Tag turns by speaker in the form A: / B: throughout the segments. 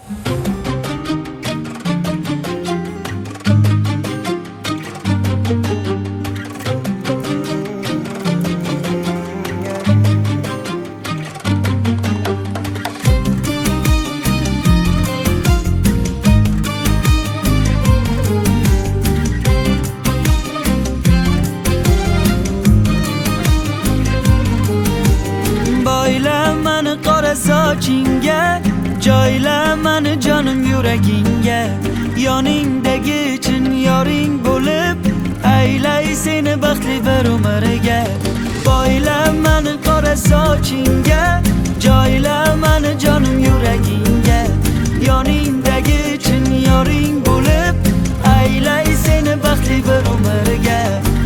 A: Boyla mani qora sochingga, joyla mani jonim yuragingga. Yoningdagi chin yoring bo'lib, aylay seni baxtli bir umrga. Boyla mani qora sochingga, joyla mani jonim yuragingga. Yoningdagi chin yoring bo'lib, aylay seni baxtli bir umrga.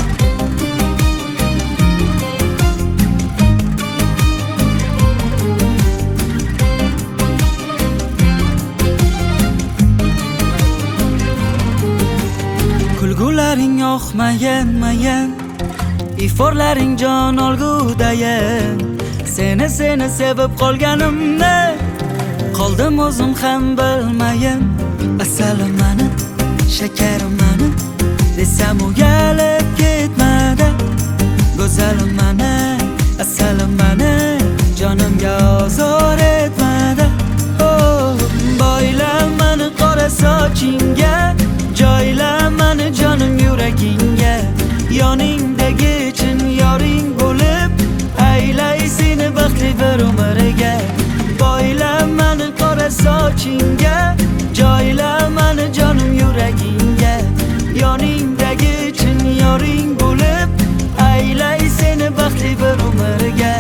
A: Kulgularing yoqmagan, iforlaring jon olgudayin. Seni sevib qolganimni qoldim o'zim ham bilmayin. Asalim mani, shakarim mani desam uyalib ketmadi. Go'zalim mani, asalim mani jonimga ozor etmadi. Oh, boyla mani qora sochingga, joyla mani jonim yuragingga. Yoningdagi chin yoring bo'lib, aylay seni baxtli bir umrga. Boyla mani qora sochingga, joyla mani jonim yuragingga. Yoningdagi chin yoring bo'lib, aylay seni baxtli bir umrga.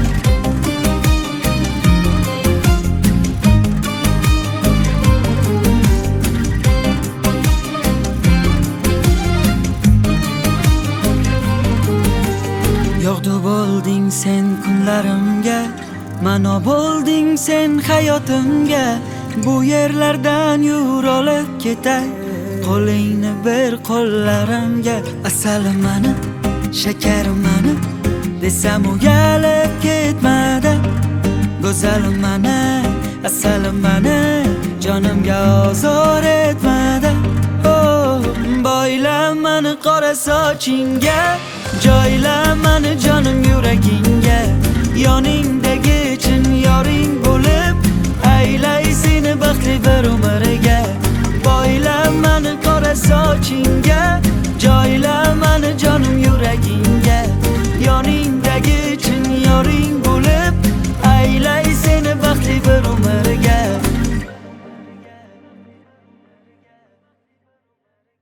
A: Yog'du bo'lding sen kunlarimga, mano bo'lding sen hayotimga. Bu yerlardan yur olib ketay, qo'lingni ber qo'llarimga. Asalim mani, shakarim mani desam uyalib ketmadi. Go'zalim mani, asalim mani jonimga ozor etmadi. Oh, boyla mani qora sochingga, joyla mani jonim yuragingga. Yoningdagi chin yoring bo'lib,